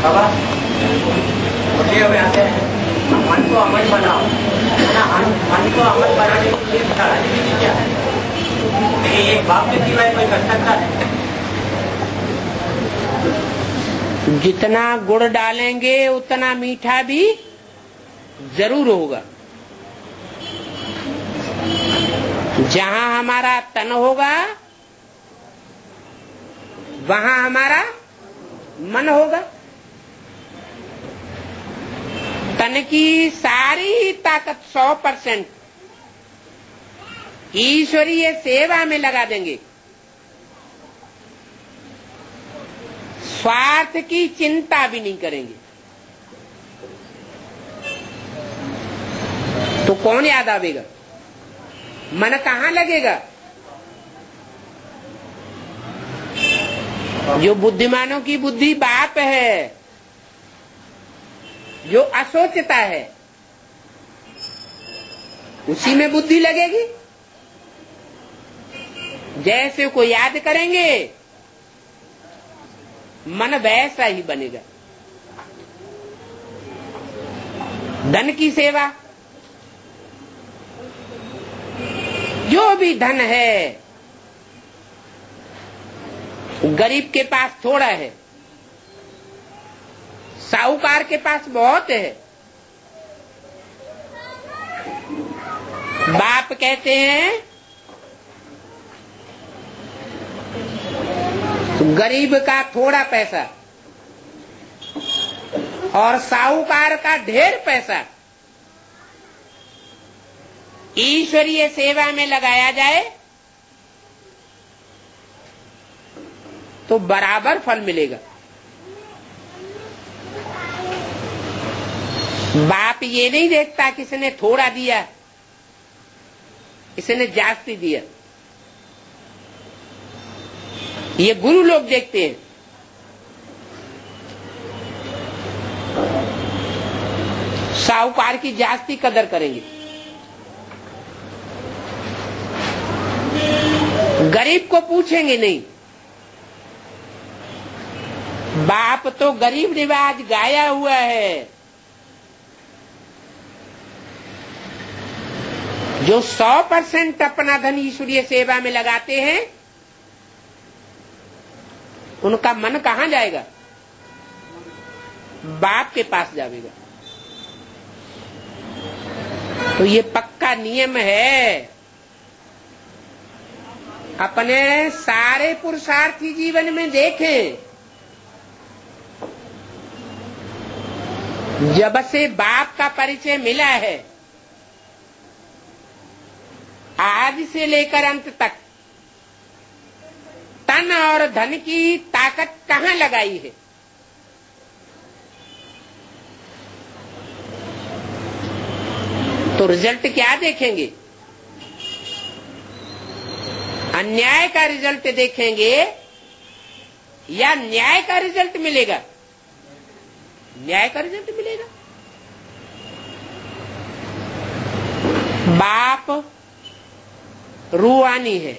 बाबा मुझे अब आते हैं मन को अमल बनाओ ना, मन को अमल बनाने के लिए राजनीति क्या है? एक बाप के सिवाय कोई कर सकता है? जितना गुड़ डालेंगे उतना मीठा भी जरूर होगा। जहां हमारा तन होगा वहां हमारा मन होगा। तन की सारी ताकत 100% ईश्वरीय सेवा में लगा देंगे। स्वार्थ की चिंता भी नहीं करेंगे तो कौन याद आवेगा? मन कहाँ लगेगा? जो बुद्धिमानों की बुद्धि बाप है, जो असोचता है, उसी में बुद्धि लगेगी। जैसे को याद करेंगे मन वैसा ही बनेगा। धन की सेवा, जो भी धन है, गरीब के पास थोड़ा है, साहूकार के पास बहुत है। बाप कहते हैं गरीब का थोड़ा पैसा और साहूकार का ढेर पैसा ईश्वरीय सेवा में लगाया जाए तो बराबर फल मिलेगा। बाप ये नहीं देखता कि इसने थोड़ा दिया, इसने जास्ती दिया। ये गुरु लोग देखते हैं। साहूकार की जास्ती कदर करेंगे, गरीब को पूछेंगे नहीं। बाप तो गरीब रिवाज गाया हुआ है। जो 100% अपना धन ईश्वरीय सेवा में लगाते हैं उनका मन कहाँ जाएगा? बाप के पास जाएगा। तो ये पक्का नियम है। अपने सारे पुरुषार्थी जीवन में देखें, जब से बाप का परिचय मिला है आज से लेकर अंत तक तन और धन की ताकत कहाँ लगाई है? तो रिजल्ट क्या देखेंगे? अन्याय का रिजल्ट देखेंगे या न्याय का रिजल्ट मिलेगा? न्याय का रिजल्ट मिलेगा। बाप रूहानी है,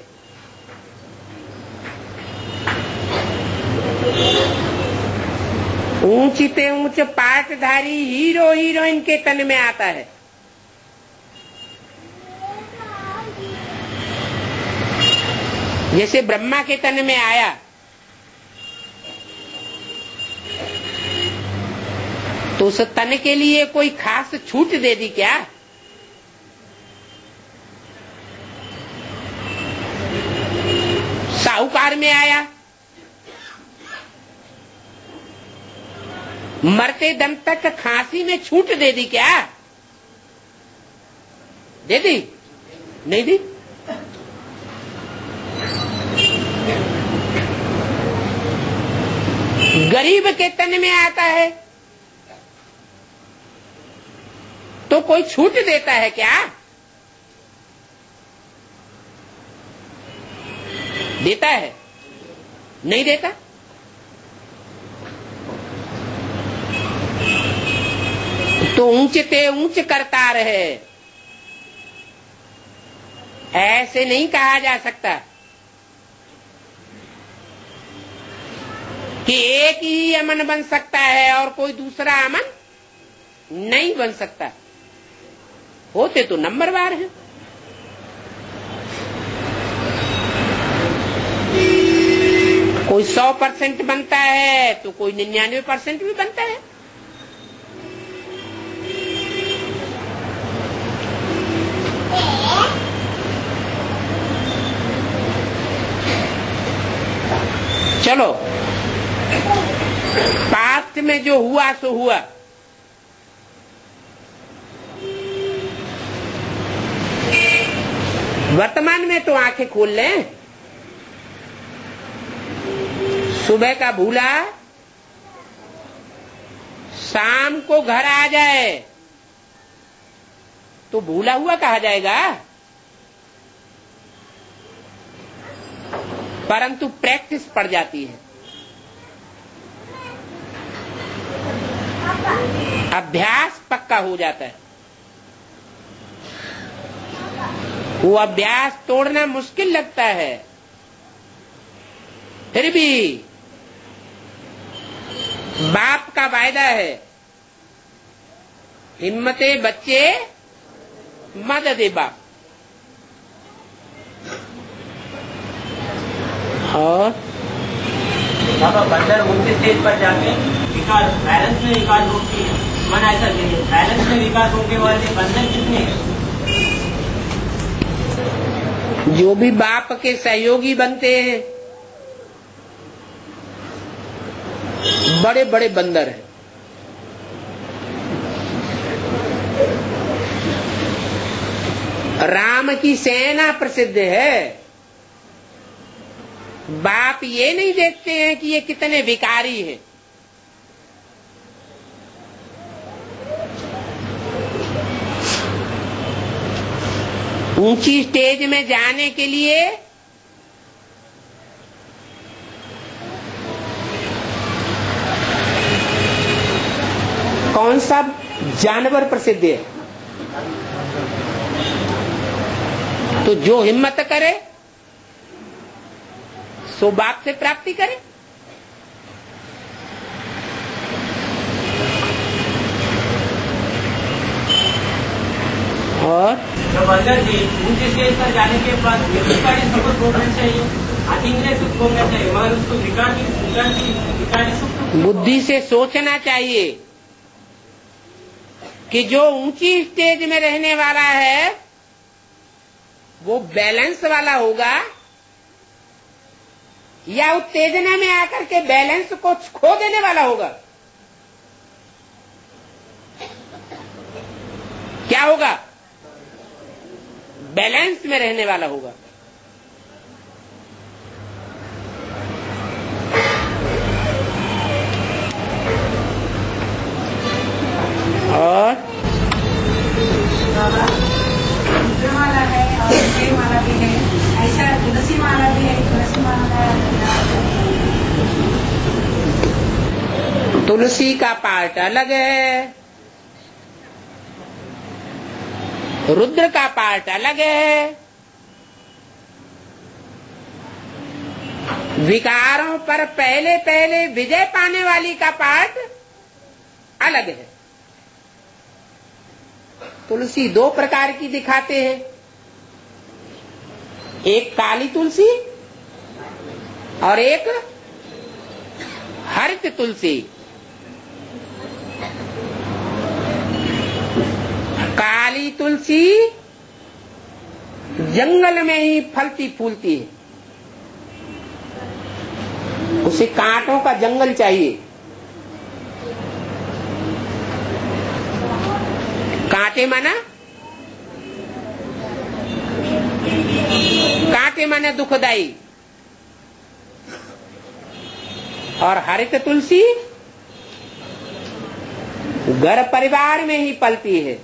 ऊंचते ऊंच पाटधारी हीरो हीरोइन के तन में आता है। जैसे ब्रह्मा के तन में आया तो उस तन के लिए कोई खास छूट दे दी क्या? साहूकार में आया, मरते दम तक खांसी में छूट दे दी क्या? दे दी? नहीं दी। गरीब के तन में आता है तो कोई छूट देता है क्या? देता है? नहीं देता। तो ऊंचते ऊंच करता रहे, ऐसे नहीं कहा जा सकता। कि एक ही अमन बन सकता है और कोई दूसरा अमन नहीं बन सकता। होते तो नंबरवार हैं। कोई 100% बनता है तो कोई 99% भी बनता है। चलो, पास्ट में जो हुआ सो हुआ। वर्तमान में तो आंखें खोल लें। सुबह का भूला शाम को घर आ जाए तो भूला हुआ कहा जाएगा, परंतु प्रैक्टिस पड़ जाती है। अभ्यास पक्का हो जाता है। वो अभ्यास तोड़ना मुश्किल लगता है, फिर भी बाप का वायदा है, हिम्मते बच्चे मददे बाप। और बाबा बंदर ऊंचे स्टेज पर जाके विकास बैलेंस में विकास होती है। मन ऐसा चाहिए, बैलेंस में विकास होने वाले बंदर कितने हैं? जो भी बाप के सहयोगी बनते हैं बड़े बड़े बंदर हैं। राम की सेना प्रसिद्ध है। बाप ये नहीं देखते हैं कि ये कितने विकारी हैं। ऊंची स्टेज में जाने के लिए कौन सा जानवर प्रसिद्ध है? तो जो हिम्मत करे सो बाप से प्राप्ति करे। और जब बंदर जी ऊंचे स्टेज पर जाने के बाद विकारी सपोर्ट होना चाहिए, आतिंद्रिय सुख होना चाहिए, मगर उसको विकारी सुख बुद्धि से सोचना चाहिए कि जो ऊंची स्टेज में रहने वाला है वो बैलेंस वाला होगा या उत्तेजना में आकर के बैलेंस को खो देने वाला होगा। क्या होगा? बैलेंस में रहने वाला होगा। और माला है और जय माला भी है, ऐसा तुलसी माला भी है। तुलसी माला तुलसी का पार्ट अलग है, रुद्र का पार्ट अलग है। विकारों पर पहले पहले विजय पाने वाली का पार्ट अलग है। तुलसी दो प्रकार की दिखाते हैं, एक काली तुलसी और एक हरित तुलसी। काली तुलसी जंगल में ही फलती फूलती है, उसे कांटों का जंगल चाहिए। कांटे माना दुखदाई। और हरित तुलसी घर परिवार में ही पलती है।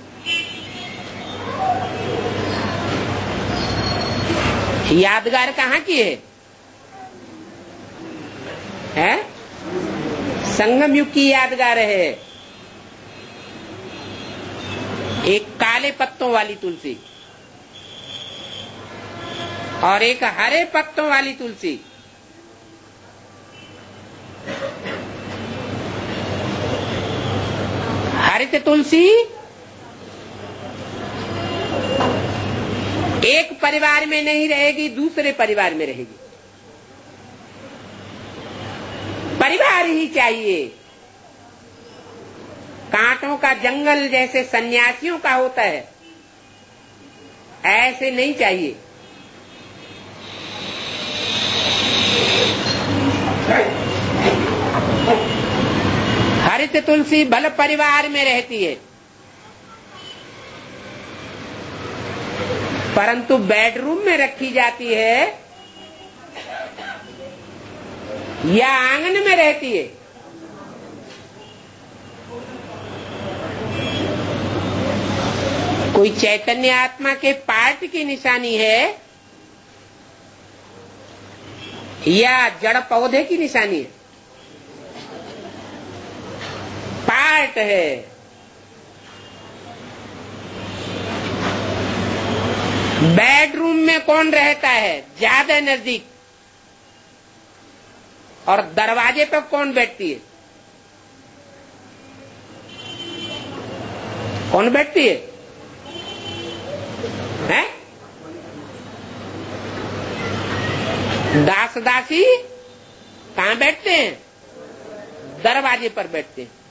यादगार कहाँ की है? संगम युग की यादगार है। एक काले पत्तों वाली तुलसी और एक हरे पत्तों वाली तुलसी। हरित तुलसी एक परिवार में नहीं रहेगी, दूसरे परिवार में रहेगी। परिवार ही चाहिए। कांटों का जंगल जैसे सन्यासियों का होता है, ऐसे नहीं चाहिए। हरित तुलसी भले परिवार में रहती है, परंतु बेडरूम में रखी जाती है या आंगन में रहती है, कोई चैतन्य आत्मा के पार्ट की निशानी है या जड़ पौधे की निशानी है? पार्ट है। बेडरूम में कौन रहता है ज्यादा नजदीक, और दरवाजे पर कौन बैठती है? कौन बैठती है? हैं? दास दासी कहां बैठते हैं? दरवाजे पर बैठते हैं।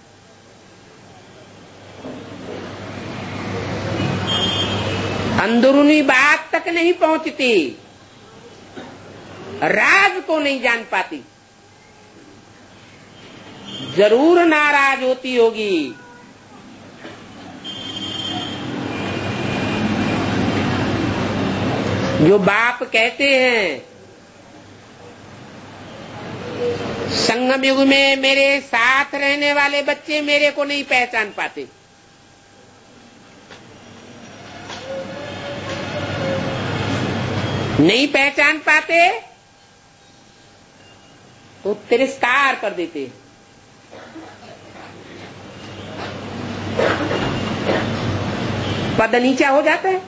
अंदरूनी बात तक नहीं पहुंचती, राज को नहीं जान पाती। जरूर नाराज होती होगी। जो बाप कहते हैं संगम युग में मेरे साथ रहने वाले बच्चे मेरे को नहीं पहचान पाते, नहीं पहचान पाते तो तिरस्कार कर देते। पद नीचा हो जाता है।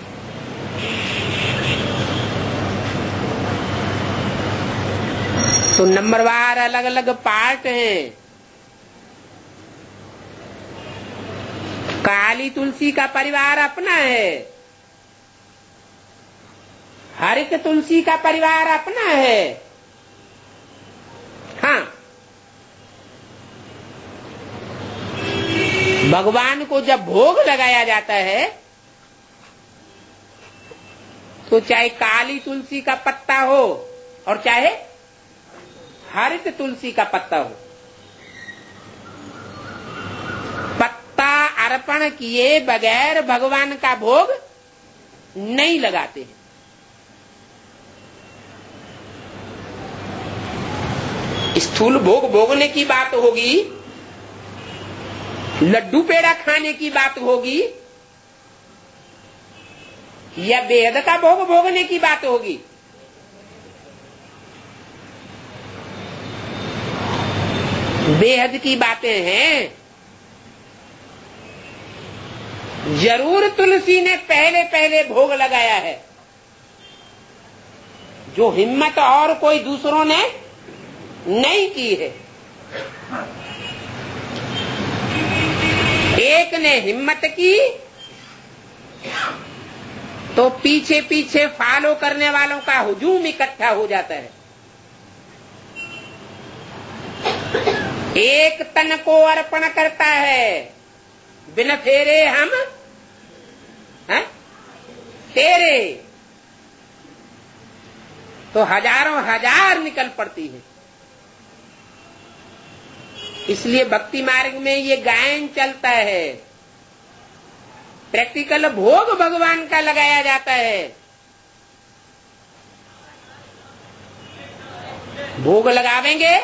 तो नंबरवार अलग अलग पार्ट हैं। काली तुलसी का परिवार अपना है, हरित तुलसी का परिवार अपना है। हाँ, भगवान को जब भोग लगाया जाता है तो चाहे काली तुलसी का पत्ता हो और चाहे हरित तुलसी का पत्ता हो, पत्ता अर्पण किए बगैर भगवान का भोग नहीं लगाते। स्थूल भोग भोगने की बात होगी, लड्डू पेड़ा खाने की बात होगी, या बेहद का भोग भोगने की बात होगी। बेहद की बातें हैं। जरूर तुलसी ने पहले पहले भोग लगाया है, जो हिम्मत और कोई दूसरों ने नहीं की है। एक ने हिम्मत की तो पीछे पीछे फॉलो करने वालों का हुजूम इकट्ठा हो जाता है। एक तन को अर्पण करता है, बिन फेरे हम तेरे, तो हजारों हजार निकल पड़ती है। इसलिए भक्ति मार्ग में ये गायन चलता है। प्रैक्टिकल भोग भगवान का लगाया जाता है। भोग लगावेंगे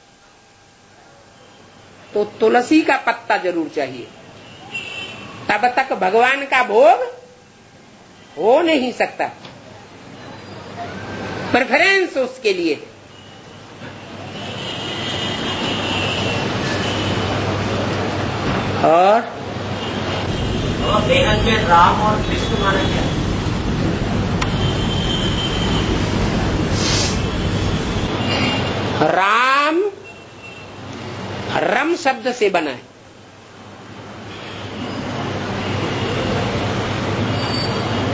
तो तुलसी का पत्ता जरूर चाहिए, तब तक भगवान का भोग हो नहीं सकता। प्रेफरेंस उसके लिए। और बेहद में राम और कृष्ण माना गया। राम रम शब्द से बना है।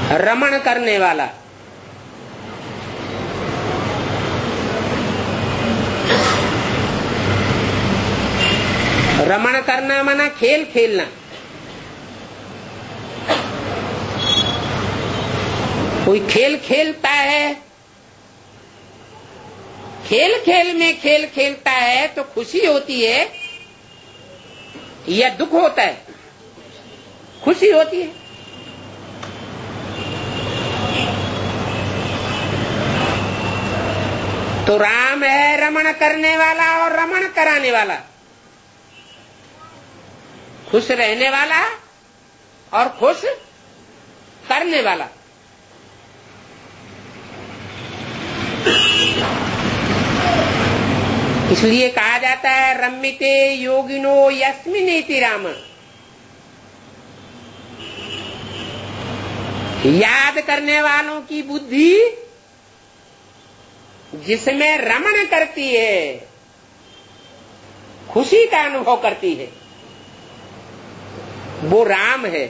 रमण करने वाला। रमण करना माना खेल खेलना। कोई खेल खेलता है, खेल खेल में खेल खेलता है तो खुशी होती है या दुख होता है? खुशी होती है। तो राम है रमण करने वाला और रमण कराने वाला, खुश रहने वाला और खुश करने वाला। इसलिए कहा जाता है रम्यते योगिनो यस्मिनेति राम। याद करने वालों की बुद्धि जिसमें रमण करती है, खुशी का अनुभव करती है, वो राम है।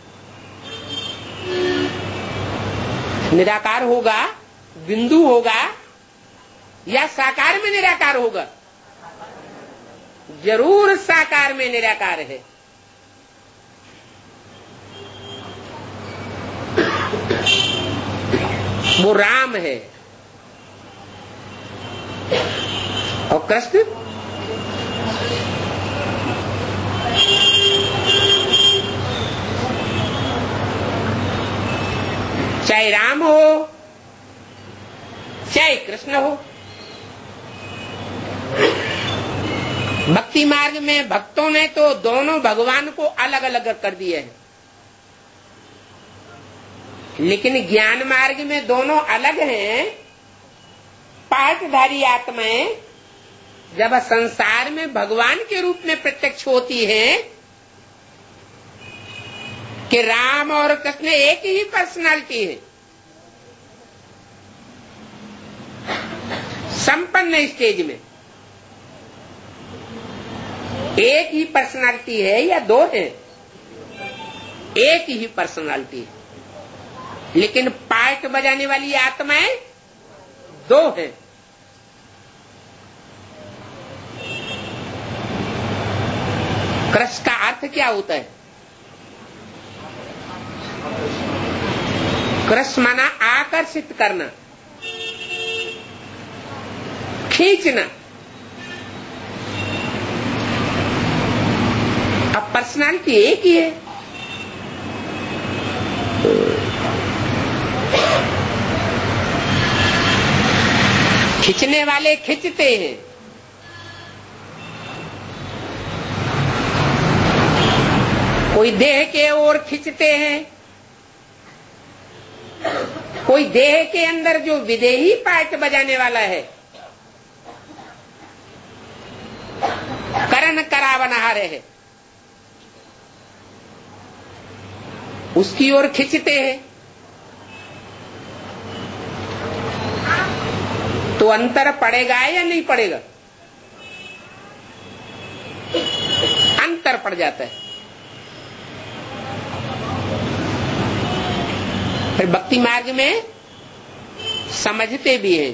निराकार होगा, बिंदु होगा या साकार में निराकार होगा? जरूर साकार में निराकार है। वो राम है। और कृष्ण चाहे राम हो चाहे कृष्ण हो, भक्ति मार्ग में भक्तों ने तो दोनों भगवान को अलग अलग कर दिए हैं, लेकिन ज्ञान मार्ग में दोनों अलग हैं। पाठधारी आत्माएं जब संसार में भगवान के रूप में प्रत्यक्ष होती हैं कि राम और कृष्ण एक ही पर्सनालिटी है, संपन्न स्टेज में एक ही पर्सनालिटी है या दो है? एक ही पर्सनालिटी है, लेकिन पार्ट बजाने वाली आत्माएं दो हैं। कृष्ण का अर्थ क्या होता है? कृष्ण माना आकर्षित करना, खींचना। अब पर्सनालिटी एक ही है। खींचने वाले खींचते हैं, कोई देह के ओर खींचते हैं, कोई देह के अंदर जो विदेही पार्ट बजाने वाला है, करण करावनहार है, उसकी ओर खींचते हैं। तो अंतर पड़ेगा या नहीं पड़ेगा? अंतर पड़ जाता है। फिर भक्ति मार्ग में समझते भी हैं।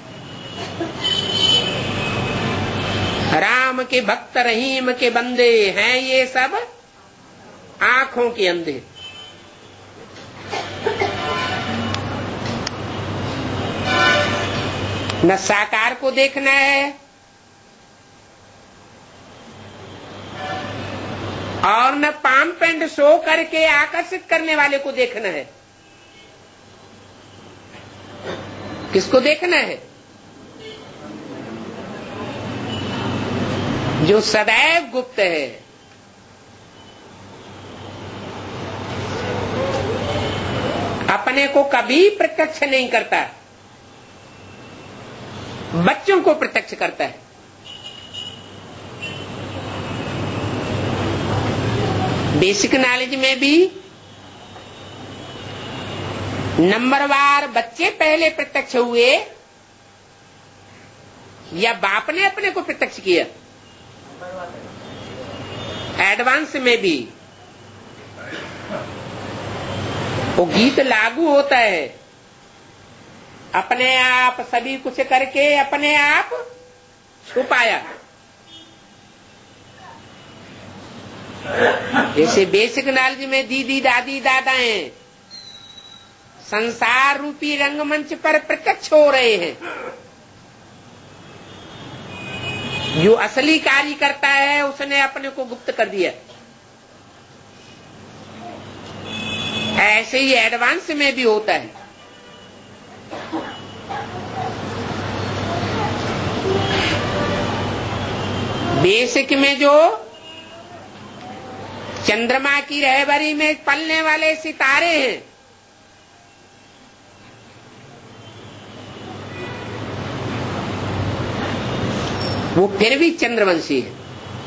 राम के भक्त रहीम के बंदे हैं ये सब आंखों के अंधे। न साकार को देखना है और न पाम पेंट शो करके आकर्षित करने वाले को देखना है। किसको देखना है? जो सदैव गुप्त है, अपने को कभी प्रत्यक्ष नहीं करता, बच्चों को प्रत्यक्ष करता है। बेसिक नॉलेज में भी नंबरवार बच्चे पहले प्रत्यक्ष हुए या बाप ने अपने को प्रत्यक्ष किया? एडवांस में भी वो गीत लागू होता है, अपने आप सभी कुछ करके अपने आप छुपाया। जैसे बेसिक नॉलेज में दीदी दादी दादा हैं, संसार रूपी रंगमंच पर प्रत्यक्ष हो रहे हैं। जो असली कार्य करता है उसने अपने को गुप्त कर दिया। ऐसे ही एडवांस में भी होता है। बेसिक में जो चंद्रमा की रहबरी में पलने वाले सितारे हैं, वो फिर भी चंद्रवंशी है।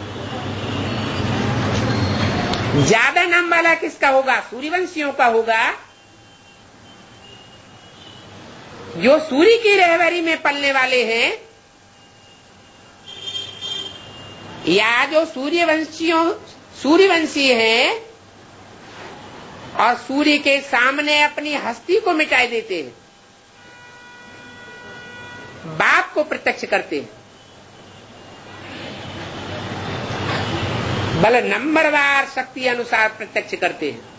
ज्यादा नाम वाला किसका होगा? सूर्यवंशियों का होगा। जो सूर्य की रहबरी में पलने वाले हैं, या जो सूर्यवंशी हैं और सूर्य के सामने अपनी हस्ती को मिटा देते हैं, बाप को प्रत्यक्ष करते हैं। बल नंबरवार शक्ति अनुसार प्रत्यक्ष करते हैं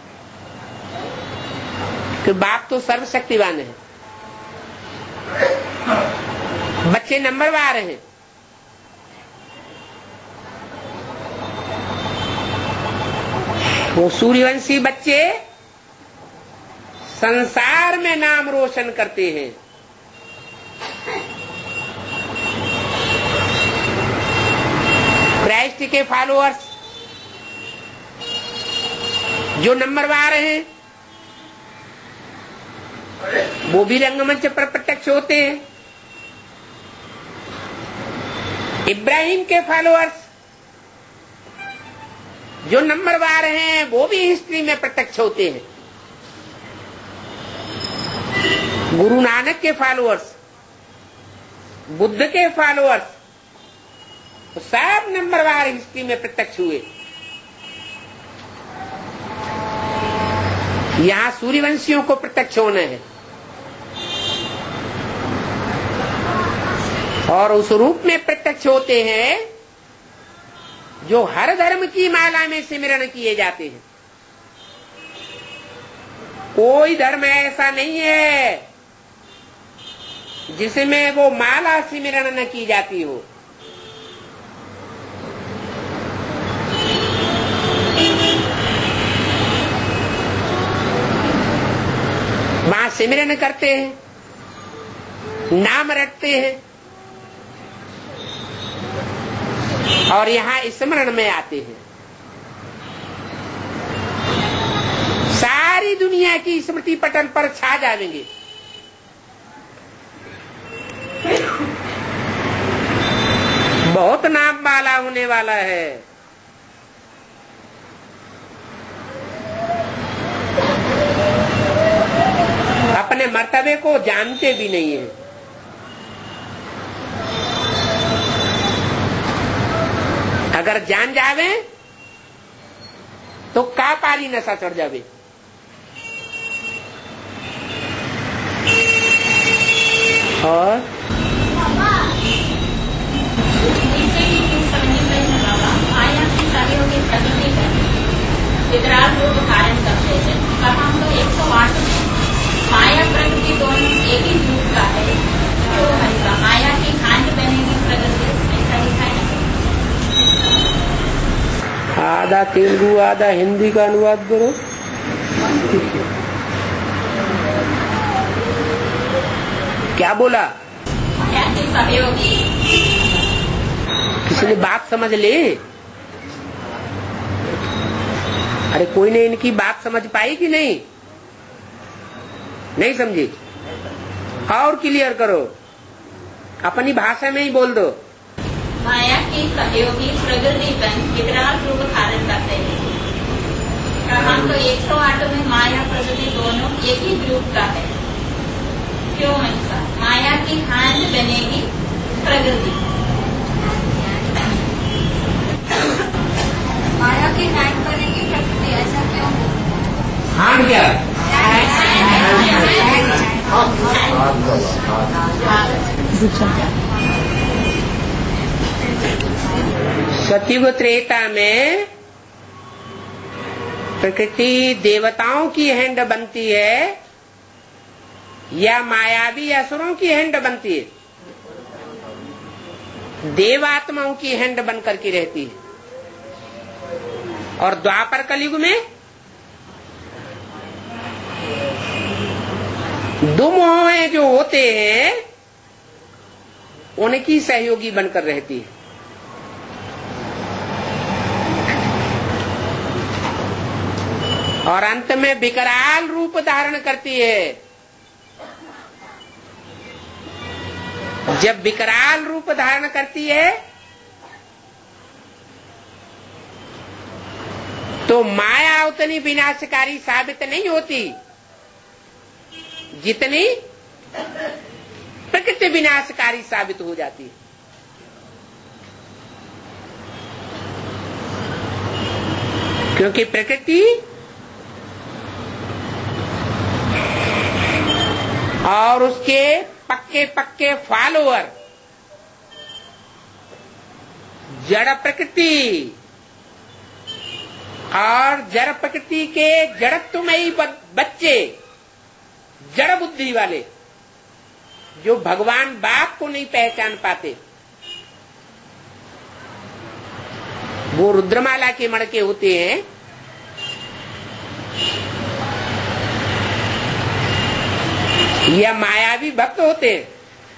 कि बाप तो सर्वशक्तिवान है, बच्चे नंबरवार हैं। वो सूर्यवंशी बच्चे संसार में नाम रोशन करते हैं। क्राइस्ट के फॉलोअर्स जो नंबरवार हैं, वो भी रंगमंच पर प्रत्यक्ष होते हैं। इब्राहिम के फॉलोअर्स जो नंबरवार हैं, वो भी हिस्ट्री में प्रत्यक्ष होते हैं। गुरु नानक के फॉलोअर्स, बुद्ध के फॉलोअर्स, तो सब नंबरवार हिस्ट्री में प्रत्यक्ष हुए। यहां सूर्यवंशियों को प्रत्यक्ष होना है और उस रूप में प्रत्यक्ष होते हैं जो हर धर्म की माला में सिमरण किए जाते हैं। कोई धर्म ऐसा नहीं है जिसमें वो माला सिमरण न की जाती हो। वहां सिमरन करते हैं, नाम रटते हैं और यहां स्मरण में आते हैं। सारी दुनिया की स्मृति पटल पर छा जाएंगे। बहुत नाम वाला होने वाला है। अपने मर्तबे को जानते भी नहीं है। अगर जान जावे तो का पारी नशा चढ़ जावे। और आया की सहयोगी प्रगति है वितराग रूप कारण करते हैं। कहा हम लोग 108 माया प्रकृति दोनों एक ही रूप का है। तो ऐसा माया की खांड बनेगी प्रगति, ऐसा लिखा है। आधा तेलुगु आधा हिंदी का अनुवाद करो। क्या बोला? माया की सहयोगी। किसी ने बात समझ ले? अरे कोई ने इनकी बात समझ पाई कि नहीं? नहीं समझी? और क्लियर करो, अपनी भाषा में ही बोल दो। माया की सहयोगी प्रकृति बन वितराग रूप धारण करते हैं। हम तो 108 में माया प्रकृति दोनों एक ही रूप का है। क्यों ऐसा? माया की खांड बनेगी प्रकृति। माया की खांड बनेगी प्रकृति, ऐसा क्यों? खांड क्या? सतयुग त्रेता में प्रकृति देवताओं की हैंड बनती है या मायावी असुरों की हैंड बनती है? देवात्माओं की हैंड बन करके रहती है। और द्वापर कलयुग में दुमोहें जो होते हैं उनकी सहयोगी बनकर रहती है। और अंत में विकराल रूप धारण करती है। जब विकराल रूप धारण करती है तो माया उतनी विनाशकारी साबित नहीं होती जितनी प्रकृति विनाशकारी साबित हो जाती है। क्योंकि प्रकृति और उसके पक्के पक्के फॉलोअर जड़ प्रकृति और जड़ प्रकृति के जड़त्वमयी बच्चे, जड़ बुद्धि वाले जो भगवान बाप को नहीं पहचान पाते, वो रुद्रमाला के मणके होते हैं। या मायावी भक्त होते हैं।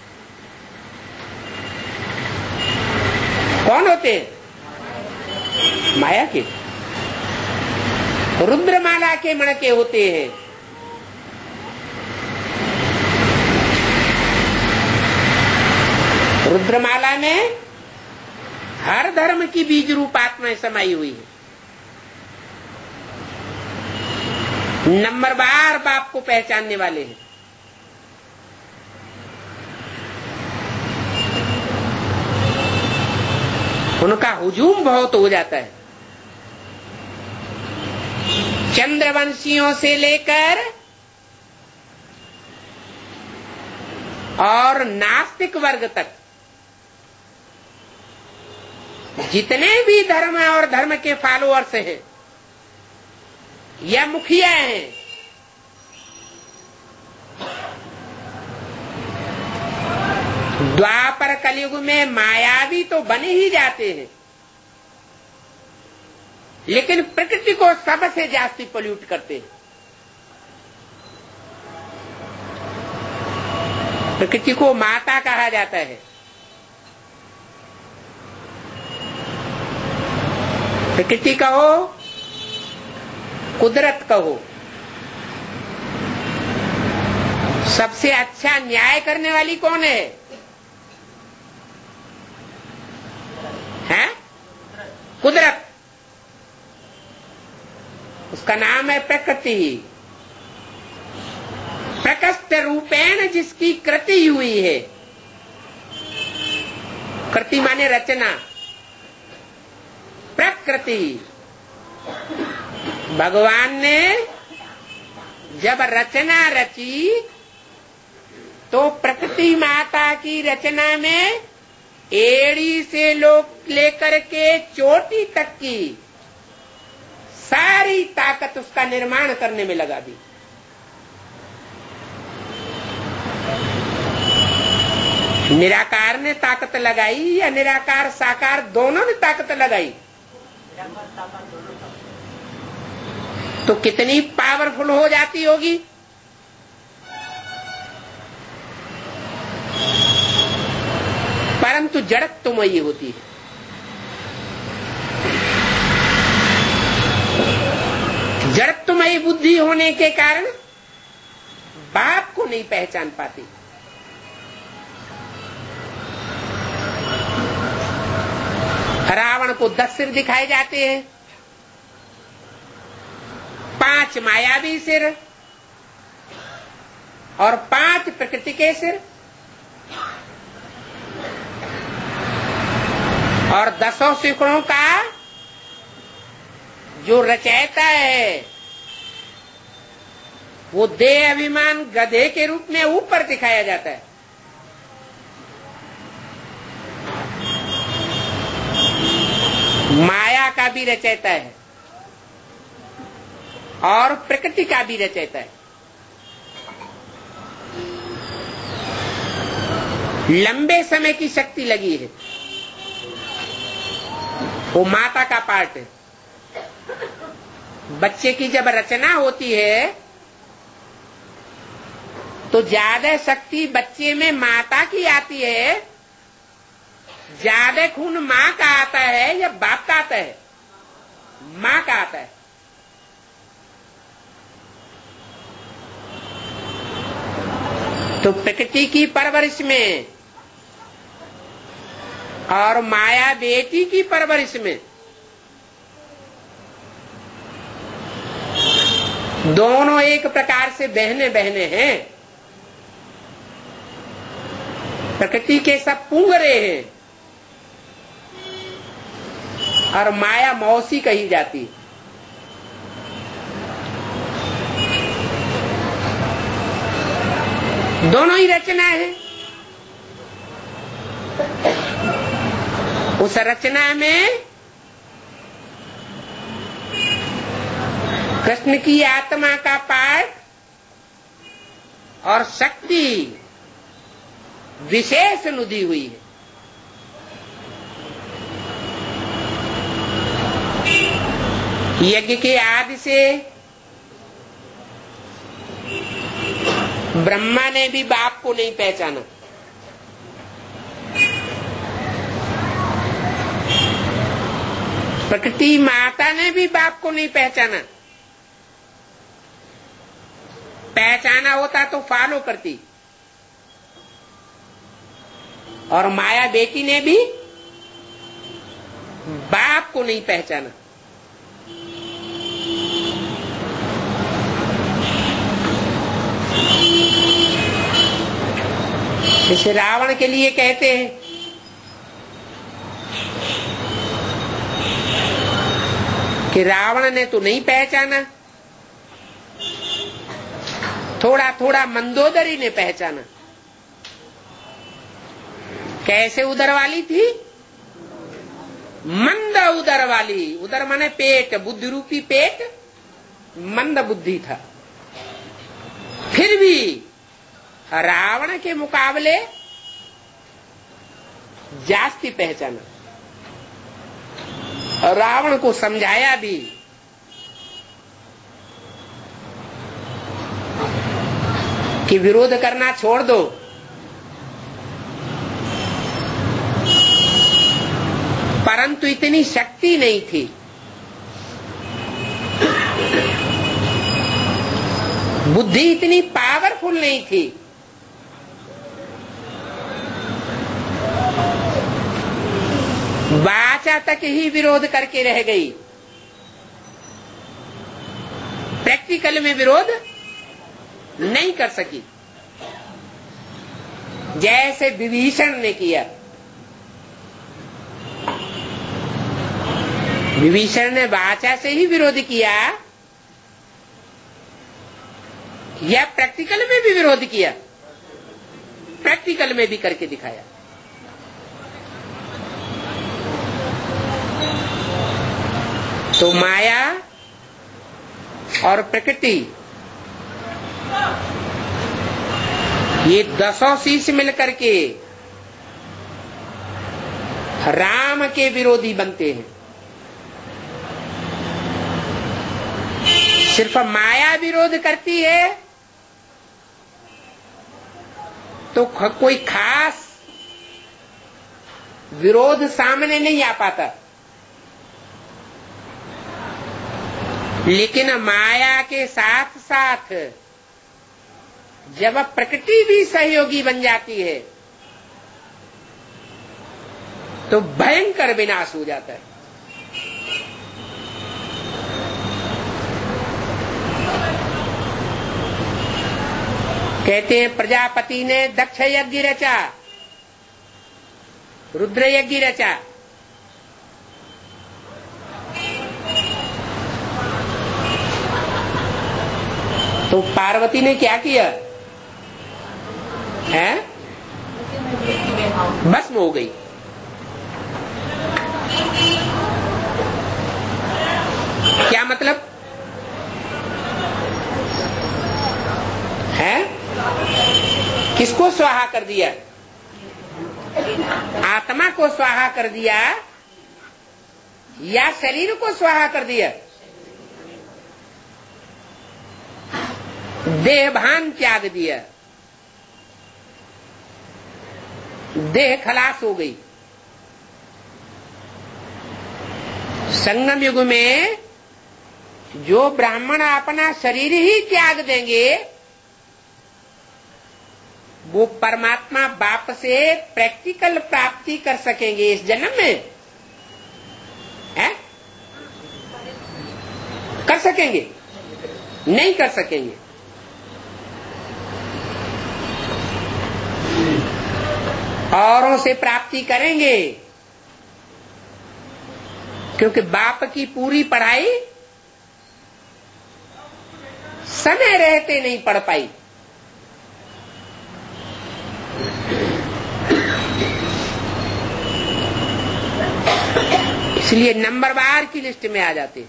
कौन होते हैं? माया के, रुद्रमाला के मणके होते हैं। रुद्रमाला में हर धर्म की बीज रूप आत्माएं समाई हुई है। नंबरवार बाप को पहचानने वाले हैं। उनका हुजूम बहुत हो जाता है। चंद्रवंशियों से लेकर और नास्तिक वर्ग तक जितने भी धर्म और धर्म के फॉलोअर्स हैं या मुखिया हैं, द्वापर कलयुग में मायावी तो बने ही जाते हैं, लेकिन प्रकृति को सबसे जास्ती पोल्यूट करते हैं। प्रकृति को माता कहा जाता है। प्रकृति कहो, कुदरत कहो, सबसे अच्छा न्याय करने वाली कौन है? हैं? कुदरत। उसका नाम है प्रकृति। प्रकृष्ट रूपेण जिसकी कृति हुई है। कृति माने रचना। प्रकृति। भगवान ने जब रचना रची तो प्रकृति माता की रचना में एड़ी से लेकर के चोटी तक की सारी ताकत उसका निर्माण करने में लगा दी। निराकार ने ताकत लगाई या निराकार साकार दोनों ने ताकत लगाई, तो कितनी पावरफुल हो जाती होगी। परंतु जड़त्वमयी होती है। जड़त्वमयी बुद्धि होने के कारण बाप को नहीं पहचान पाती। रावण को 10 सिर दिखाए जाते हैं, 5 मायावी सिर और 5 प्रकृति के सिर, और 10 सिखों का जो रचयिता है वो देह अभिमान गधे के रूप में ऊपर दिखाया जाता है। माया का भी रचयिता है और प्रकृति का भी रचयिता है। लंबे समय की शक्ति लगी है, वो माता का पार्ट है। बच्चे की जब रचना होती है तो ज्यादा शक्ति बच्चे में माता की आती है, ज्यादा खून मां का आता है या बाप का आता है? मां का आता है। तो प्रकृति की परवरिश में और माया बेटी की परवरिश में दोनों एक प्रकार से बहने बहने हैं। प्रकृति के सब पुंगरे हैं और माया मौसी कही जाती। दोनों ही रचना है। उस रचना में कृष्ण की आत्मा का पार्ट और शक्ति विशेष नुदी हुई है। यज्ञ के आदि से ब्रह्मा ने भी बाप को नहीं पहचाना, प्रकृति माता ने भी बाप को नहीं पहचाना। पहचाना होता तो फॉलो करती। और माया बेटी ने भी बाप को नहीं पहचाना। जैसे रावण के लिए कहते हैं कि रावण ने तो नहीं पहचाना, थोड़ा थोड़ा मंदोदरी ने पहचाना। कैसे उदर वाली थी? मंद उदर वाली। उदर माने पेट, बुद्धि रूपी पेट, मंद बुद्धि था। फिर भी रावण के मुकाबले जास्ती पहचाना और रावण को समझाया भी कि विरोध करना छोड़ दो, परंतु इतनी शक्ति नहीं थी। बुद्धि इतनी पावरफुल नहीं थी। वाचा तक ही विरोध करके रह गई, प्रैक्टिकल में विरोध नहीं कर सकी, जैसे विभीषण ने किया। विभीषण ने वाचा से ही विरोध किया या प्रैक्टिकल में भी विरोध किया? प्रैक्टिकल में भी करके दिखाया। तो माया और प्रकृति ये 10 शीश मिलकर के राम के विरोधी बनते हैं। सिर्फ माया विरोध करती है तो कोई खास विरोध सामने नहीं आ पाता, लेकिन माया के साथ साथ जब प्रकृति भी सहयोगी बन जाती है तो भयंकर विनाश हो जाता है। कहते हैं प्रजापति ने दक्ष यज्ञ रचा, रुद्र यज्ञ रचा, तो पार्वती ने क्या किया है? भस्म हो गई। क्या मतलब है? किसको स्वाहा कर दिया? आत्मा को स्वाहा कर दिया या शरीर को स्वाहा कर दिया? देहभान त्याग दिया, देह खलास हो गई। संगम युग में जो ब्राह्मण अपना शरीर ही त्याग देंगे वो परमात्मा बाप से प्रैक्टिकल प्राप्ति कर सकेंगे इस जन्म में, है? कर सकेंगे? नहीं कर सकेंगे। औरों से प्राप्ति करेंगे, क्योंकि बाप की पूरी पढ़ाई समय रहते नहीं पढ़ पाई। इसलिए नंबरवार की लिस्ट में आ जाते।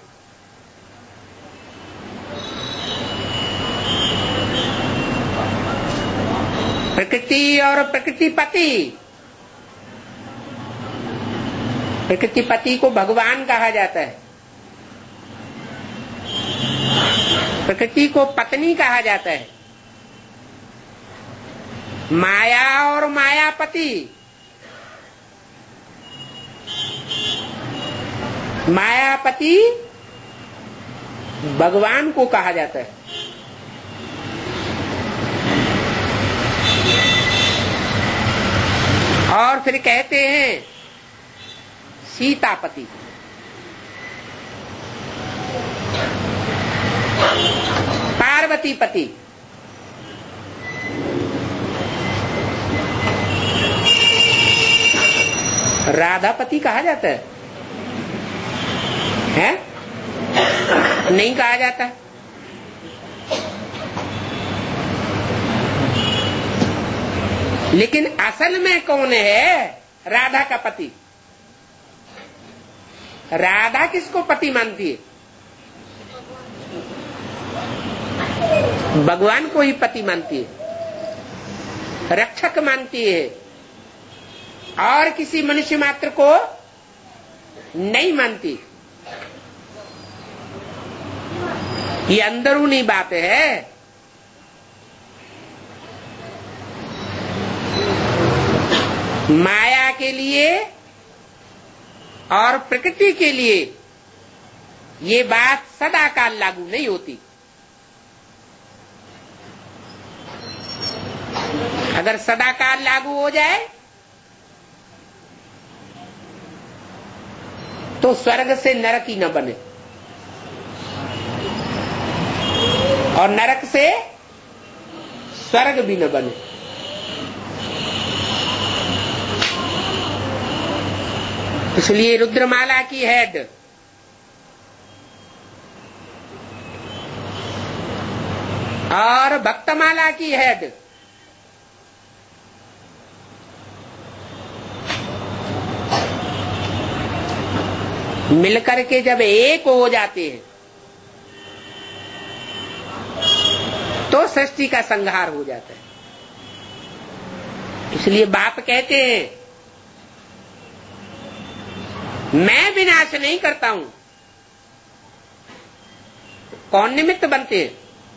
प्रकृति और प्रकृतिपति। प्रकृतिपति को भगवान कहा जाता है, प्रकृति को पत्नी कहा जाता है। माया और मायापति। मायापति भगवान को कहा जाता है। और फिर कहते हैं सीतापति। पार्वतीपति। राधापति कहा जाता है? नहीं कहा जाता। लेकिन असल में कौन है राधा का पति? राधा किसको पति मानती है? भगवान को ही पति मानती है, रक्षक मानती है, और किसी मनुष्य मात्र को नहीं मानती। ये अंदरूनी बात है। माया के लिए और प्रकृति के लिए ये बात सदा काल लागू नहीं होती। अगर सदा काल लागू हो जाए तो स्वर्ग से नरक ही न बने, और नरक से स्वर्ग भी न बने। इसलिए रुद्रमाला की हेड और भक्तमाला की हेड मिलकर के जब एक हो जाते हैं तो सृष्टि का संहार हो जाता है। इसलिए बाप कहते हैं मैं विनाश नहीं करता हूं। कौन निमित्त बनते हैं?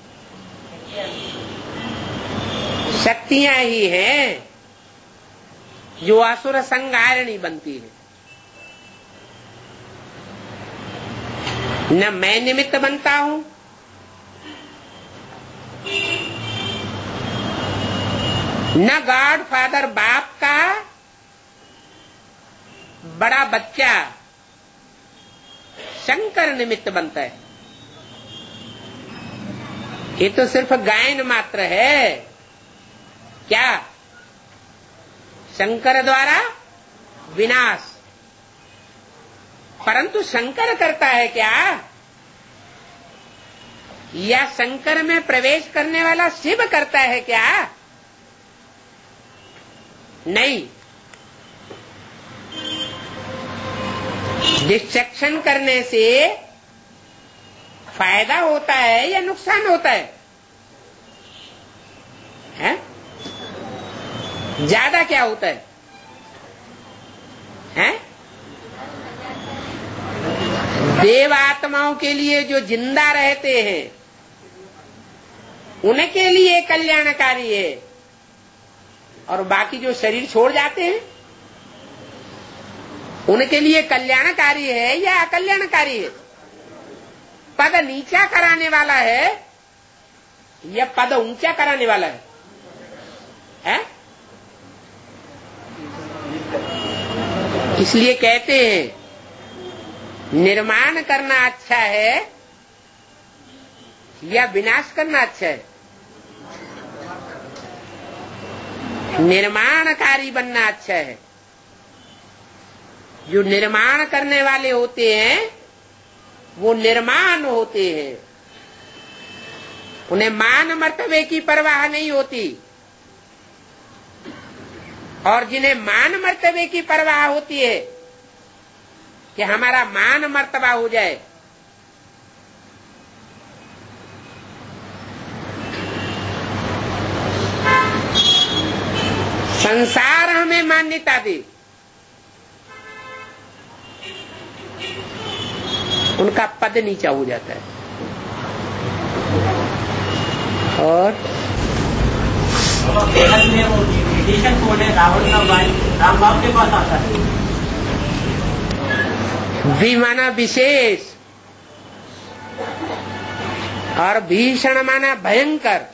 शक्तियां ही हैं जो असुर संहारिणी बनती है। न मैं निमित्त बनता हूं, न गॉड फादर बाप का बड़ा बच्चा शंकर निमित्त बनता है। ये तो सिर्फ गायन मात्र है। क्या? शंकर द्वारा विनाश। परंतु शंकर करता है क्या? या शंकर में प्रवेश करने वाला शिव करता है क्या? नहीं। डिस्ट्रैक्शन करने से फायदा होता है या नुकसान होता है? हैं? ज्यादा क्या होता है? हैं? देव आत्माओं के लिए जो जिंदा रहते हैं उनके लिए कल्याणकारी है, और बाकी जो शरीर छोड़ जाते हैं उनके लिए कल्याणकारी है या अकल्याणकारी है? पद नीचा कराने वाला है या पद ऊंचा कराने वाला है? हैं? इसलिए कहते हैं निर्माण करना अच्छा है या विनाश करना अच्छा है? निर्माणकारी बनना अच्छा है। जो निर्माण करने वाले होते हैं वो निर्माण होते हैं, उन्हें मान मर्तबे की परवाह नहीं होती, और जिन्हें मान मर्तबे की परवाह होती है कि हमारा मान मर्तबा हो जाए, संसार हमें मान्यता दे, उनका पद नीचा हो जाता है। और बेहद में वो विभीषण कौन है? रावण का भाई राम बाप के पास आता है। विमाना विशेष और भीषण माना भयंकर।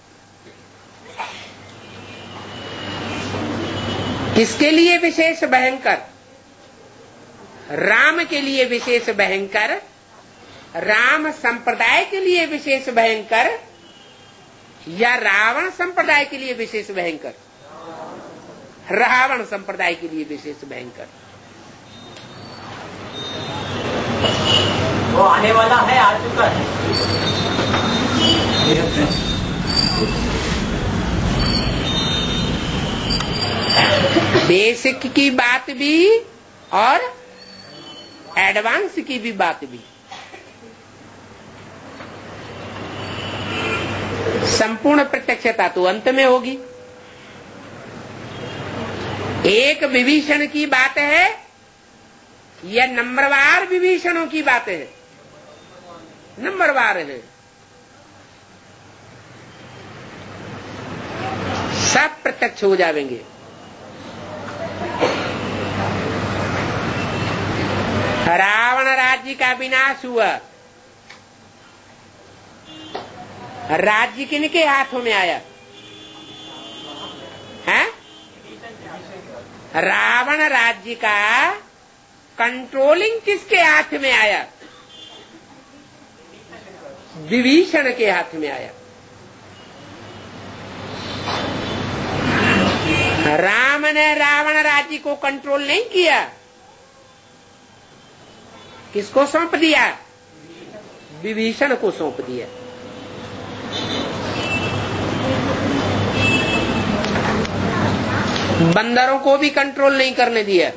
किसके लिए विशेष भयंकर? राम के लिए विशेष भयंकर, राम संप्रदाय के लिए विशेष भयंकर, या रावण संप्रदाय के लिए विशेष भयंकर? रावण संप्रदाय के लिए विशेष भयंकर। वो आने वाला है, आ चुका है। बेसिक की बात भी और एडवांस की भी बात भी। संपूर्ण प्रत्यक्षता तो अंत में होगी। एक विभीषण की बात है या नंबरवार विभीषणों की बात है? नंबरवार है। सब प्रत्यक्ष हो जाएंगे। रावण राज्य का विनाश हुआ। राज्य किनके हाथों में आया है? रावण राज्य का कंट्रोलिंग किसके हाथ में आया? विभीषण के हाथ में आया। राम ने रावण राज्य को कंट्रोल नहीं किया। किसको सौंप दिया? विभीषण को सौंप दिया। बंदरों को भी कंट्रोल नहीं करने दिया।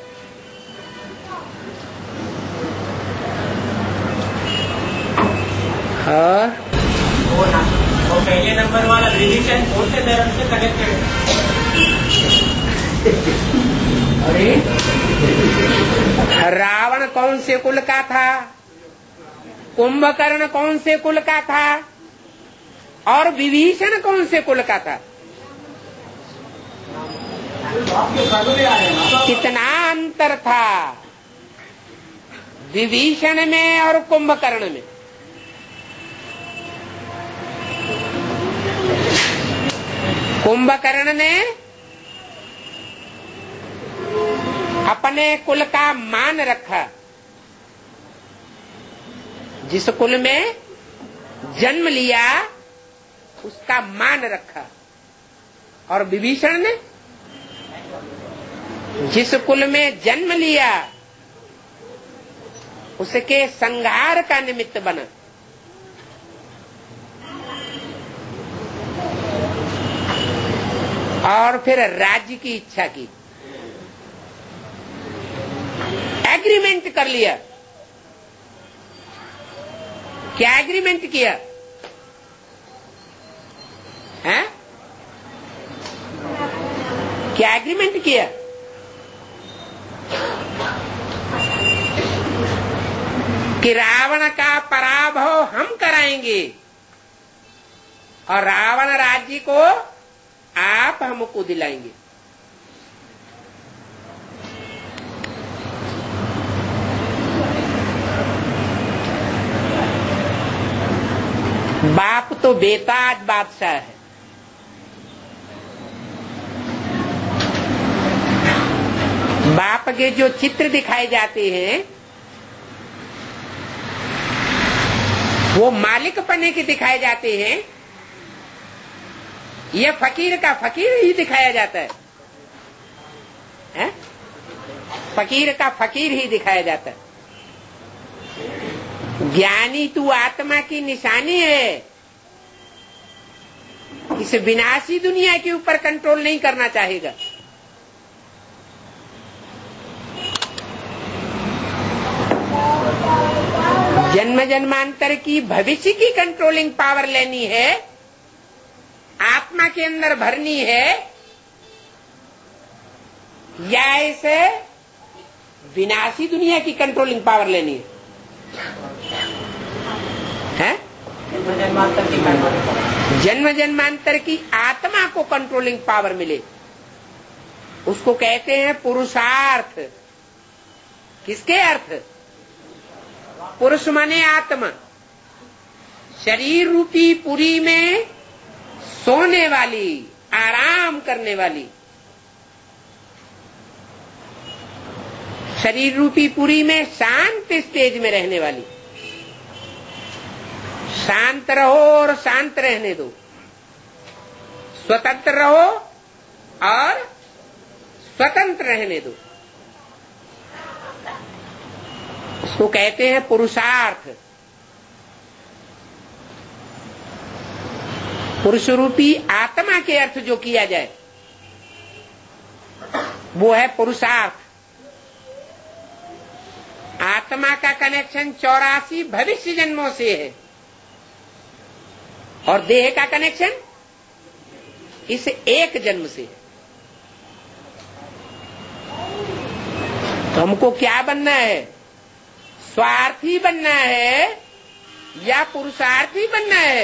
हाँ, वो पहले नंबर वाला विभीषण कौन से धर्म से कनेक्टेड है? अरे रावण कौन से कुल का था? कुंभकर्ण कौन से कुल का था? और विभीषण कौन से कुल का था? कितना अंतर था विभीषण में और कुंभकर्ण में। कुंभकर्ण ने अपने कुल का मान रखा, जिस कुल में जन्म लिया उसका मान रखा, और विभीषण ने जिस कुल में जन्म लिया उसके संहार का निमित्त बना। और फिर राज्य की इच्छा की, एग्रीमेंट कर लिया क्या एग्रीमेंट किया है? क्या एग्रीमेंट किया? कि रावण का पराभव हम कराएंगे और रावण राज्य को आप हमको दिलाएंगे। बाप तो बेताज बादशाह है। बाप के जो चित्र दिखाए जाते हैं वो मालिक पने के दिखाए जाते हैं, यह फकीर का फकीर ही दिखाया जाता है? फकीर का फकीर ही दिखाया जाता है। ज्ञानी तू आत्मा की निशानी है। इस विनाशी दुनिया के ऊपर कंट्रोल नहीं करना चाहेगा। जन्म जन्मांतर की भविष्य की कंट्रोलिंग पावर लेनी है, आत्मा के अंदर भरनी है, या इसे विनाशी दुनिया की कंट्रोलिंग पावर लेनी है? जन्म जन्मांतर की आत्मा को कंट्रोलिंग पावर मिले, उसको कहते हैं पुरुषार्थ। किसके अर्थ? पुरुष माने आत्मा। शरीर रूपी पुरी में सोने वाली, आराम करने वाली, शरीर रूपी पुरी में शांत स्टेज में रहने वाली। शांत रहो और शांत रहने दो, स्वतंत्र रहो और स्वतंत्र रहने दो, उसको कहते हैं पुरुषार्थ। पुरुष रूपी आत्मा के अर्थ जो किया जाए वो है पुरुषार्थ। आत्मा का कनेक्शन 84 भविष्य जन्मों से है और देह का कनेक्शन इस एक जन्म से है। तो हमको क्या बनना है? स्वार्थी बनना है या पुरुषार्थी बनना है?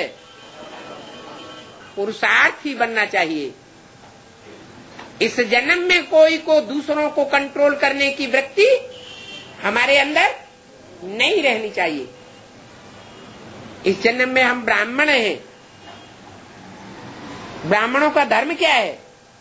पुरुषार्थी बनना चाहिए। इस जन्म में कोई को दूसरों को कंट्रोल करने की वृत्ति हमारे अंदर नहीं रहनी चाहिए। इस जन्म में हम ब्राह्मण हैं। ब्राह्मणों का धर्म क्या है?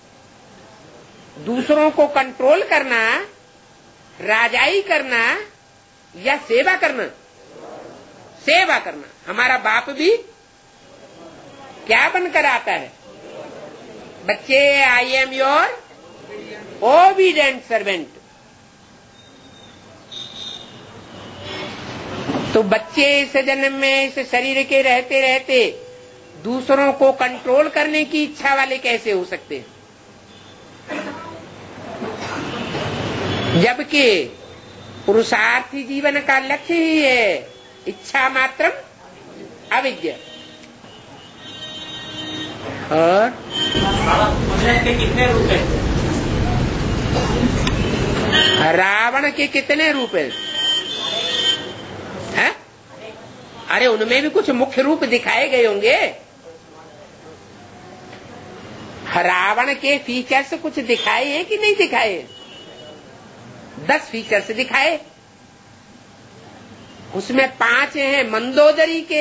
दूसरों को कंट्रोल करना, राजाई करना या सेवा करना? सेवा करना। हमारा बाप भी क्या बनकर आता है? बच्चे, I am your obedient servant. तो बच्चे इस जन्म में इस शरीर के रहते रहते दूसरों को कंट्रोल करने की इच्छा वाले कैसे हो सकते हैं? जबकि पुरुषार्थी जीवन का लक्ष्य ही है इच्छा मात्रम अविद्या। और के कितने रूप हैं? रावण के कितने रूप हैं? है? अरे उनमें भी कुछ मुख्य रूप दिखाए गए होंगे। रावण के फीचर्स कुछ दिखाए हैं कि नहीं दिखाए? 10 फीचर्स दिखाए। उसमें 5 हैं मंदोदरी के,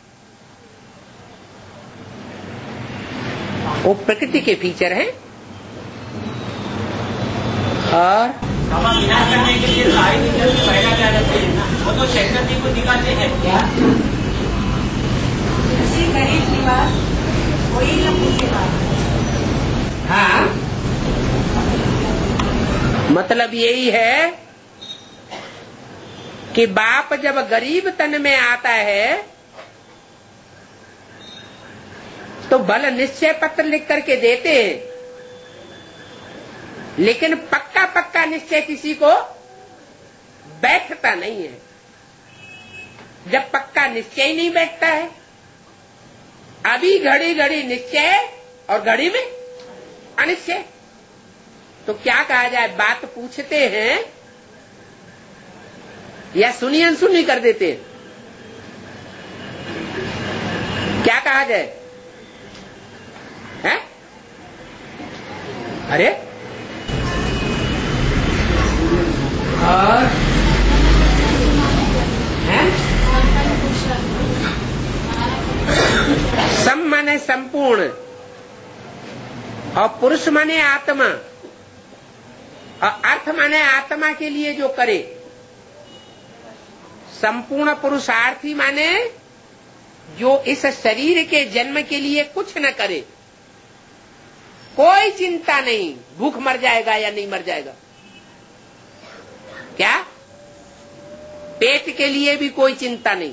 वो प्रकृति के फीचर हैं। और विनाश करने के लिए सारे फीचर पैदा क्या करते हैं ना, वो तो शंकर जी को दिखाते हैं। क्या गरीब निवास वही न पूछेगा। हाँ, मतलब यही है कि बाप जब गरीब तन में आता है तो बल निश्चय पत्र लिख करके देते हैं, लेकिन पक्का पक्का निश्चय किसी को बैठता नहीं है। जब पक्का निश्चय ही नहीं बैठता है। अभी घड़ी घड़ी निश्चय और घड़ी में अनिश्चय, तो क्या कहा जाए? बात पूछते हैं या सुनी अनसुनी कर देते हैं? क्या कहा जाए? हैं? अरे और सम माने संपूर्ण और पुरुष माने आत्मा और अर्थ माने आत्मा के लिए जो करे। संपूर्ण पुरुषार्थी माने जो इस शरीर के जन्म के लिए कुछ न करे, कोई चिंता नहीं भूख मर जाएगा या नहीं मर जाएगा। क्या? पेट के लिए भी कोई चिंता नहीं,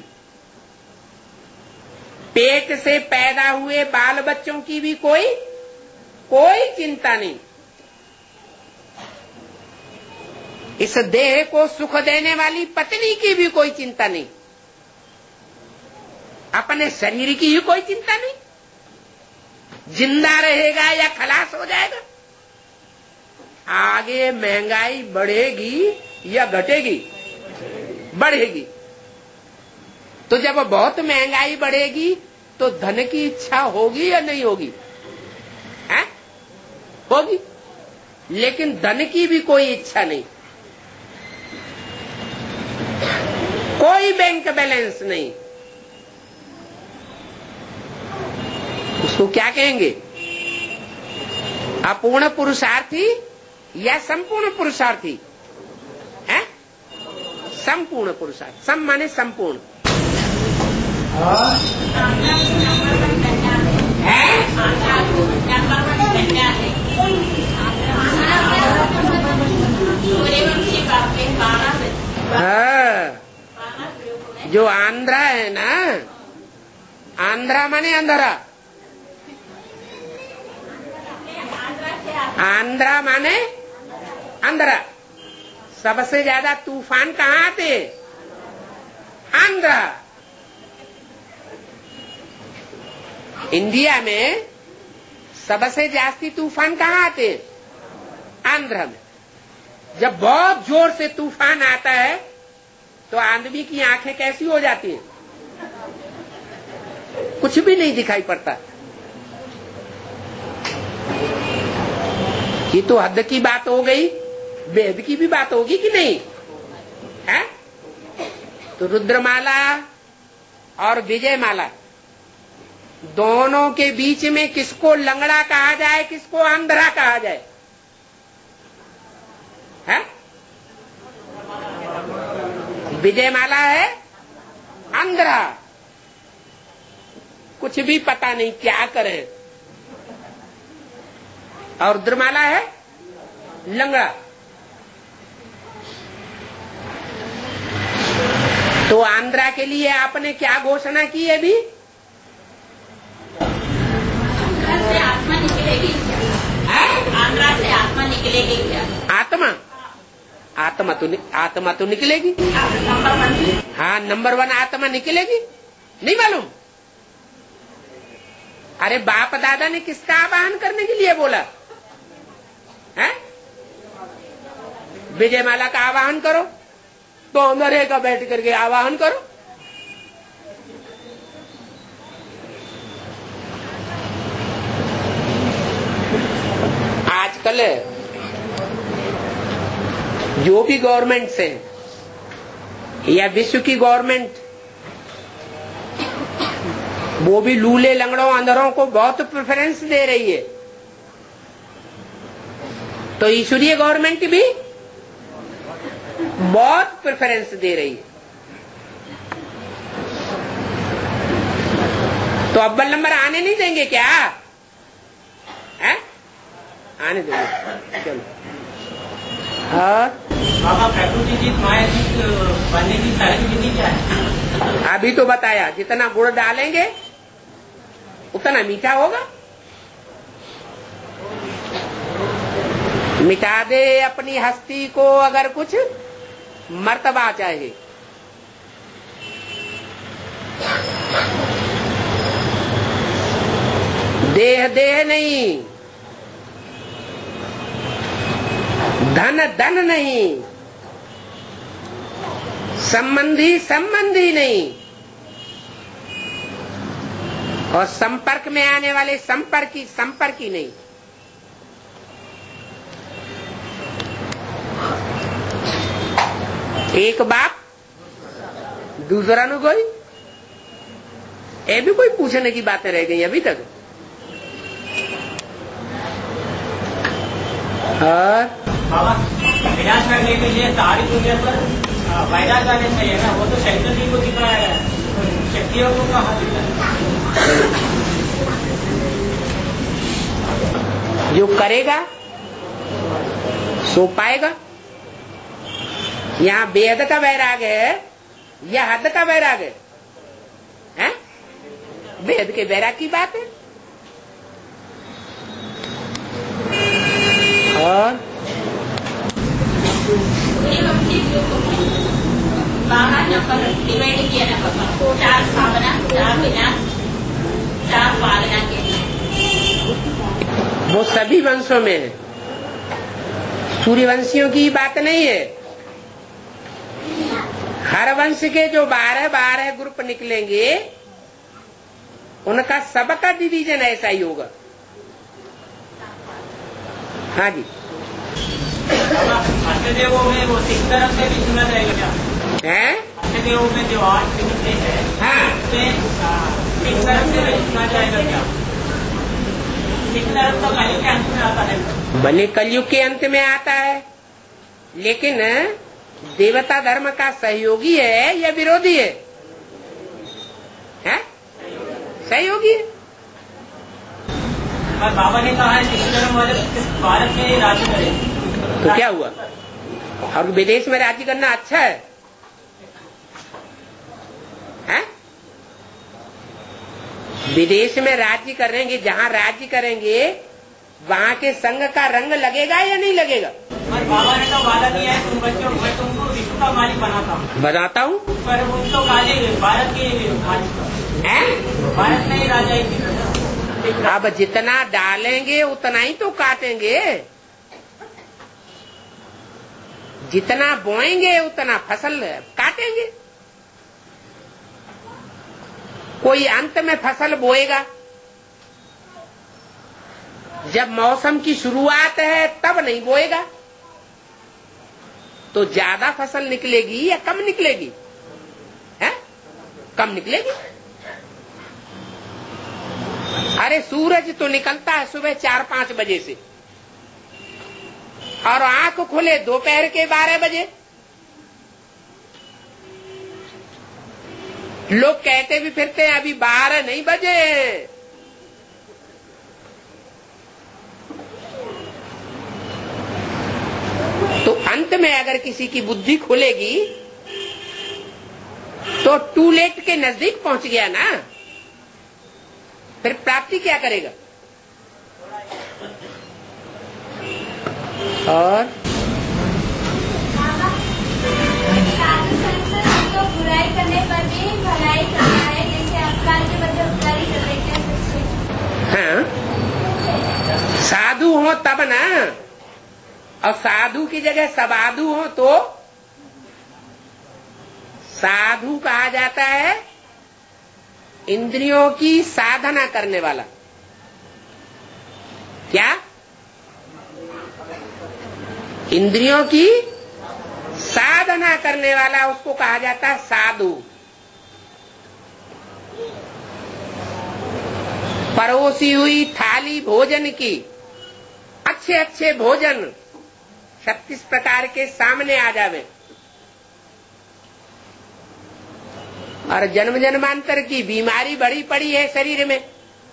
पेट से पैदा हुए बाल बच्चों की भी कोई चिंता नहीं, इस देह को सुख देने वाली पत्नी की भी कोई चिंता नहीं, अपने शरीर की ही कोई चिंता नहीं, जिंदा रहेगा या खलास हो जाएगा, आगे महंगाई बढ़ेगी या घटेगी? बढ़ेगी। तो जब बहुत महंगाई बढ़ेगी तो धन की इच्छा होगी या नहीं होगी? है? होगी। लेकिन धन की भी कोई इच्छा नहीं, कोई बैंक बैलेंस नहीं। उसको क्या कहेंगे? अपूर्ण पुरुषार्थी या संपूर्ण पुरुषार्थी? है? संपूर्ण पुरुषार्थ। सम माने संपूर्ण। जो आंध्रा है ना, आंध्रा माने अंधरा, आंध्रा माने अंधरा। सबसे ज्यादा तूफान कहाँ आते? आंध्रा। इंडिया में सबसे जास्ती तूफान कहाँ आते? आंध्र में। जब बहुत जोर से तूफान आता है तो आदमी की आंखें कैसी हो जाती हैं? कुछ भी नहीं दिखाई पड़ता। ये तो हद की बात हो गई, वेद की भी बात होगी कि नहीं है? तो रुद्रमाला और विजयमाला दोनों के बीच में किसको लंगड़ा कहा जाए, किसको अंधरा कहा जाए? है? विजयमाला है अंधरा, कुछ भी पता नहीं क्या करे, और रुद्रमाला है लंगड़ा। तो आंध्रा के लिए आपने क्या घोषणा की है? अभी आत्मा निकलेगी क्या? आंध्रा से आत्मा निकलेगी क्या? आत्मा तो निकलेगी। हाँ, नंबर 1 आत्मा निकलेगी। नहीं मालूम? अरे बाप दादा ने किसका आवाहन करने के लिए बोला है? विजयमाला का आवाहन करो, तो अंदर का बैठ करके आवाहन करो। आजकल जो भी गवर्नमेंट्स हैं या विश्व की गवर्नमेंट, वो भी लूले लंगड़ों अंधरों को बहुत प्रेफरेंस दे रही है। तो ईश्वरीय गवर्नमेंट भी बहुत प्रेफरेंस दे रही है। तो अव्वल नंबर आने नहीं देंगे क्या? है? आने देंगे। चलो। हाँ, बाबा प्रकृति जीत माया जीत बनने की सारी विधि क्या है? अभी तो बताया, जितना गुड़ डालेंगे उतना मीठा होगा। मिटा दे अपनी हस्ती को अगर कुछ मर्तबा चाहे, देह देह नहीं, धन धन नहीं, संबंधी संबंधी नहीं, और संपर्क में आने वाले संपर्की संपर्की नहीं। एक बाप दूसरा नु कोई, ये भी कोई पूछने की बातें रह गई अभी तक। और बाबा विनाश करने के लिए सारी दुनिया पर वैराग आने चाहिए ना, वो तो शैतान जी को दिखाया है, शक्तियों को कहा दिखाया। जो करेगा सो पाएगा। यहाँ बेहद का वैराग है या हद का वैराग है? बेहद के वैराग की बात है। और डिवाइड किया ना पापा, 4 भावना, 4 विनाश, 4 पालना के लिए। वो सभी वंशों में है, सूर्यवंशियों की बात नहीं है। हर वंश के जो 12 ग्रुप निकलेंगे उनका सबका डिवीजन ऐसा ही होगा। हाँ जी। अष्टदेवों में वो सिख धर्म से भी सुना जाएगा क्या? हैं? अष्टदेवों में जो 8 विषय है, हाँ, उसमें सिख धर्म से भी सुना जाएगा क्या? सिख धर्म तो कलयुग के अंत में आता है। भले कलयुग के अंत में आता है, लेकिन देवता धर्म का सहयोगी है या विरोधी है? सहयोगी है। और बाबा ने कहा है सिख धर्म वाले भारत में ही राज्य करें, तो क्या हुआ? और विदेश में राज्य करना अच्छा है? विदेश में राज्य करेंगे, जहाँ राज्य करेंगे वहाँ के संघ का रंग लगेगा या नहीं लगेगा? और बाबा ने तो वादा किया है तुम बच्चों मैं तुमको विश्व का मालिक बनाता हूँ, पर उनको भारत के भारत में ही राजा। अब जितना डालेंगे उतना ही तो काटेंगे, जितना बोएंगे उतना फसल काटेंगे। कोई अंत में फसल बोएगा, जब मौसम की शुरुआत है तब नहीं बोएगा, तो ज्यादा फसल निकलेगी या कम निकलेगी? कम निकलेगी। अरे सूरज तो निकलता है सुबह 4-5 बजे से और आंख खुले दोपहर के 12 बजे। लोग कहते भी फिरते हैं अभी 12 नहीं बजे। तो अंत में अगर किसी की बुद्धि खुलेगी तो टू लेट के नजदीक पहुंच गया ना, फिर प्राप्ति क्या करेगा? और तो बुराई करने पर भी भलाई करना है, जैसे अपराध के बदले उपकारी कर देते हैं। हाँ, साधु हो तब ना, और साधु की जगह सबाधु हो तो साधु कहा जाता है इंद्रियों की साधना करने वाला। क्या? इंद्रियों की साधना करने वाला, उसको कहा जाता है साधु। परोसी हुई थाली भोजन की, अच्छे अच्छे भोजन 36 प्रकार के सामने आ जावे, और जन्म जन्मांतर की बीमारी बड़ी पड़ी है शरीर में,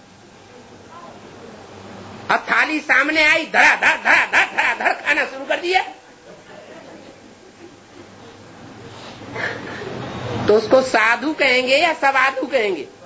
और थाली सामने आई, धड़ा धड़ धड़ा धड़ धड़ा धड़ खाना शुरू कर दिया, तो उसको साधु कहेंगे या सवाधु कहेंगे?